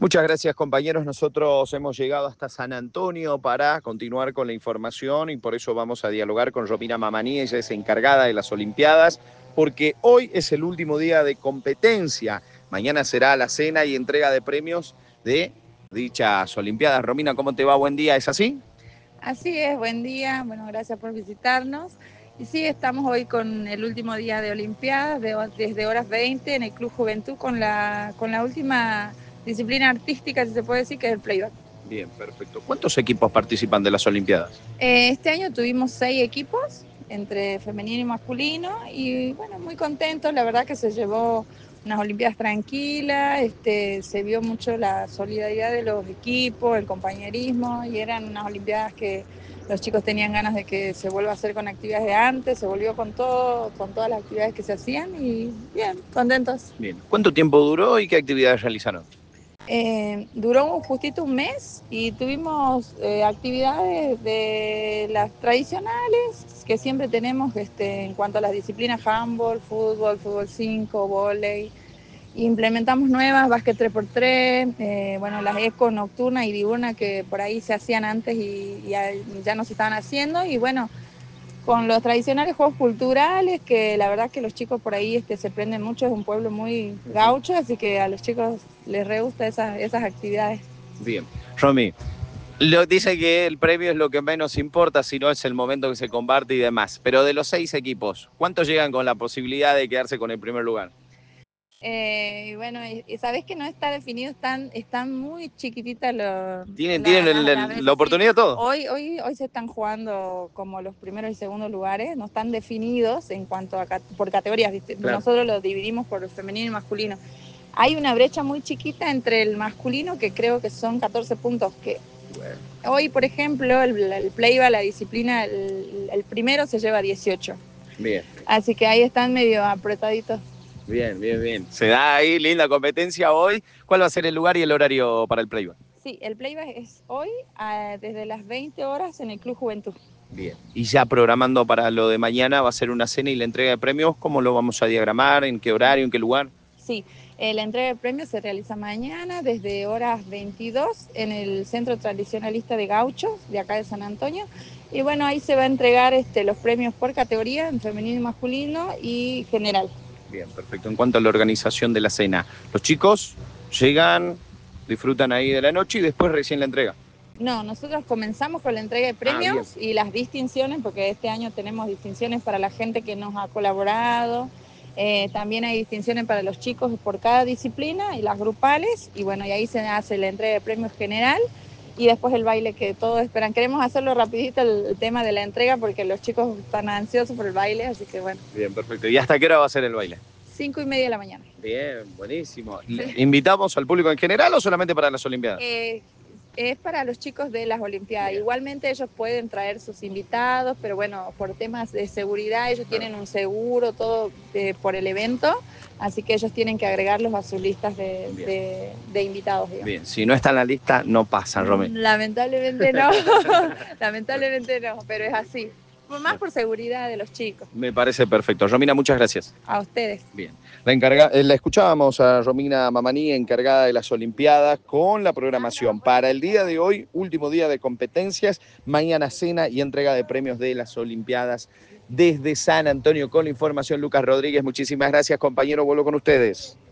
Muchas gracias, compañeros. Nosotros hemos llegado hasta San Antonio para continuar con la información y por eso vamos a dialogar con Romina Mamaní. Ella es encargada de las Olimpiadas, porque hoy es el último día de competencia. Mañana será la cena y entrega de premios de dichas Olimpiadas. Romina, ¿cómo te va? Buen día, ¿es así? Así es, buen día, bueno, gracias por visitarnos. Y sí, estamos hoy con el último día de Olimpiadas, desde horas 20 en el Club Juventud con la última disciplina artística, si se puede decir, que es el playback. Bien, perfecto. ¿Cuántos equipos participan de las Olimpiadas? Este año tuvimos 6 equipos, entre femenino y masculino, y bueno, muy contentos, la verdad que se llevó unas Olimpiadas tranquilas, se vio mucho la solidaridad de los equipos, el compañerismo, y eran unas Olimpiadas que los chicos tenían ganas de que se vuelva a hacer con actividades de antes, se volvió con todo, con todas las actividades que se hacían, y bien, contentos. Bien. ¿Cuánto tiempo duró y qué actividades realizaron? Duró justito un mes y tuvimos actividades de las tradicionales que siempre tenemos en cuanto a las disciplinas handball, fútbol, fútbol 5, vóley. Implementamos nuevas, básquet 3x3, bueno, las eco nocturna y diurna que por ahí se hacían antes y ya no se estaban haciendo. Y bueno, con los tradicionales juegos culturales, que la verdad que los chicos por ahí se prenden mucho, es un pueblo muy gaucho, así que a los chicos les re gusta esas actividades. Bien. Romy, dice que el premio es lo que menos importa, si no es el momento que se comparte y demás. Pero de los 6 equipos, ¿cuántos llegan con la posibilidad de quedarse con el primer lugar? Y bueno, y sabés que no está definido, están muy chiquititas ¿Tienen la oportunidad todo? Hoy se están jugando como los primeros y segundos lugares, no están definidos en cuanto a por categorías, ¿viste? Claro. Nosotros los dividimos por femenino y masculino. Hay una brecha muy chiquita entre el masculino, que creo que son 14 puntos, que hoy, por ejemplo, el playback, la disciplina, el primero se lleva 18. Bien. Así que ahí están medio apretaditos. Bien, bien, bien. Se da ahí linda competencia hoy. ¿Cuál va a ser el lugar y el horario para el playback? Sí, el playback es hoy desde las 20 horas en el Club Juventud. Bien. Y ya programando para lo de mañana, va a ser una cena y la entrega de premios. ¿Cómo lo vamos a diagramar? ¿En qué horario? ¿En qué lugar? Sí, la entrega de premios se realiza mañana desde horas 22 en el Centro Tradicionalista de Gauchos, de acá de San Antonio. Y bueno, ahí se va a entregar los premios por categoría, en femenino y masculino y general. Bien, perfecto. En cuanto a la organización de la cena, los chicos llegan, disfrutan ahí de la noche y después recién la entrega. No, nosotros comenzamos con la entrega de premios y las distinciones, porque este año tenemos distinciones para la gente que nos ha colaborado. También hay distinciones para los chicos por cada disciplina y las grupales. Y bueno, y ahí se hace la entrega de premios general y después el baile que todos esperan. Queremos hacerlo rapidito el tema de la entrega porque los chicos están ansiosos por el baile, así que bueno. Bien, perfecto. ¿Y hasta qué hora va a ser el baile? 5:30 de la mañana. Bien, buenísimo. ¿Invitamos al público en general o solamente para las Olimpiadas? Es para los chicos de las Olimpiadas. Bien. Igualmente ellos pueden traer sus invitados, pero bueno, por temas de seguridad ellos tienen un seguro, todo por el evento, así que ellos tienen que agregarlos a sus listas de invitados. Digamos. Bien, si no está en la lista, no pasa, Romé. Lamentablemente no, lamentablemente no, pero es así. Más por seguridad de los chicos. Me parece perfecto. Romina, muchas gracias. A ustedes. Bien. La escuchábamos a Romina Mamaní, encargada de las Olimpiadas, con la programación para el día de hoy, último día de competencias, mañana cena y entrega de premios de las Olimpiadas desde San Antonio. Con la información, Lucas Rodríguez. Muchísimas gracias, compañero. Vuelvo con ustedes.